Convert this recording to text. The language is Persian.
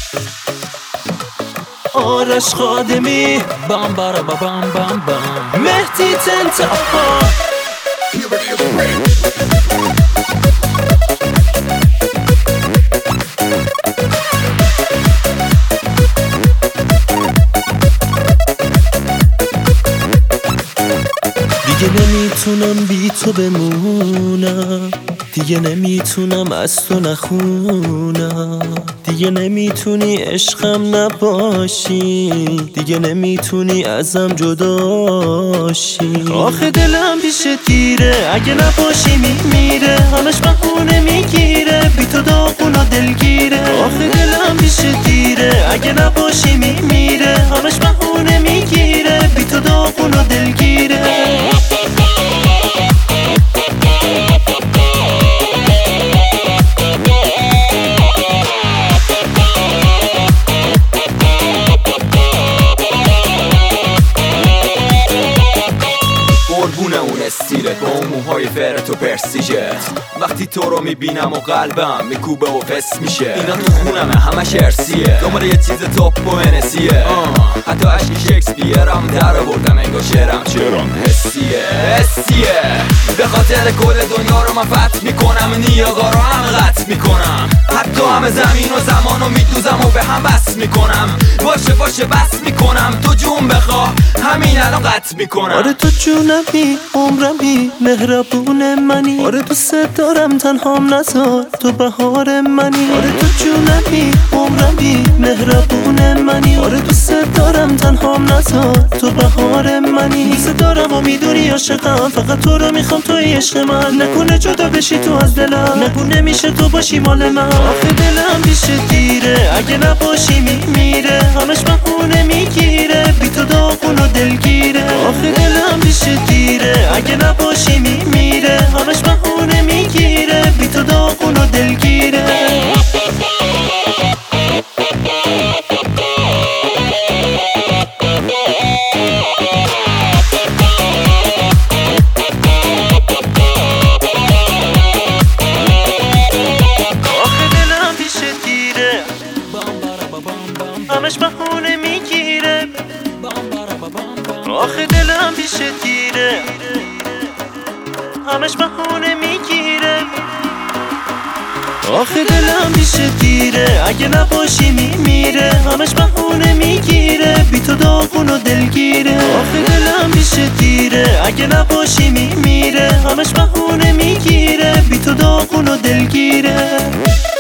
آرش خادمی بام بارا با بام بام بام مهدی تنتاپا دیگه نمیتونم بی تو بمونم، دیگه نمیتونم از تو نخونم، دیگه نمیتونی عشقم نباشی، دیگه نمیتونی ازم جداشی. آخه دلم پیش دیره، اگه نباشی میمیره، همش بهونه میگیره، بی تو داغون و دلگیره. آخه دلم پیش دیره، اگه نباشی میمیره، همش بهونه میگیره، بی تو داغون و دلگیره. قربونه اون استیلت با اون موهای فرت و پرسیجت، وقتی تو رو میبینم و قلبم میکوبه و فس میشه. اینا تو خونمه همش ارسیه، دنبال یه چیز توپ و انسیه. حتی عشقی شکسپیرم در آوردم انگار شعرم حسیه. به خاطر کل دنیا رو من فتح میکنم، نیاگارا هم قطع میکنم، حتی همه زمین و زمان رو میدوزم و به هم بس میکنم. باشه بس میکنم، تو جون بخواه همین الان قطع میکنم. آره تو جونمی، عمرمی، مهربون منی، آره دوست دارم تنهام نذار، تو بهار منی. آره تو جونمی، عمرمی، مهربون منی، آره دوست دارم تنهام نذار، تو بهار منی. دوست دارم و میدونی عاشقم، فقط تو رو میخوام توی عشق من. نکنه جدا بشی تو از دلم، نگو نمیشه تو باشی مال من. آخه دلم پیش دیره، اگه نباشی میمیره، همش بهونه میگیره، بی تو داغون و دلگیره. آخه دلم پیش دیره، اگه نباشی میمیره، همش بهونه میگیره، بی تو داغون و دلگیره. همش بهونه میگیره، آخه دلم پیش دیره، همش بهونه میگیره. آخه دلم پیش دیره، اگه نباشی میمیره، همش بهونه میگیره، بی تو داغون و دلگیره. آخه دلم پیش دیره، اگه نباشی میمیره، همش بهونه میگیره، بی تو داغون و دلگیره.